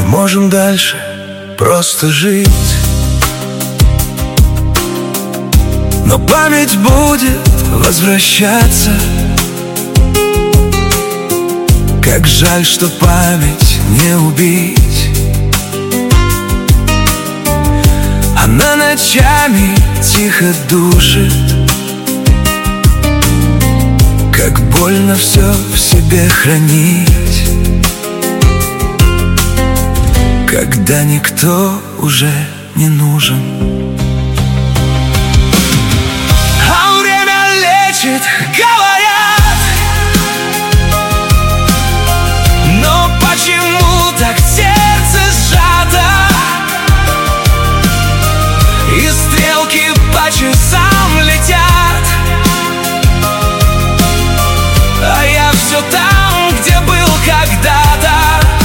мы можем дальше просто жить. Но память будет возвращаться. Как жаль, что память не убить. Она ночами тихо душит. Как больно все в себе хранить, когда никто уже не нужен. А время лечит, говорят, но почему так сердце сжато? И стрелки по часам летят, а я все там, где был когда-то.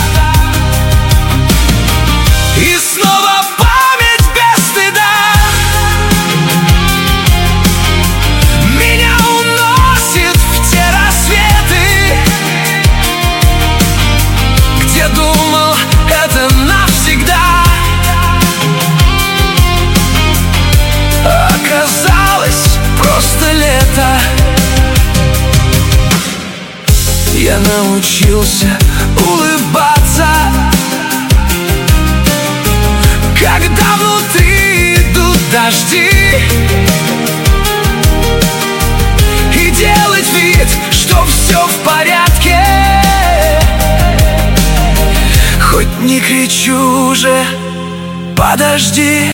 И снова память без стыда меня уносит в те рассветы, где думал, это навсегда. Оказалось, просто лето. Я научился улыбаться, когда внутри идут дожди, и делать вид, что все в порядке. Хоть не кричу уже, подожди.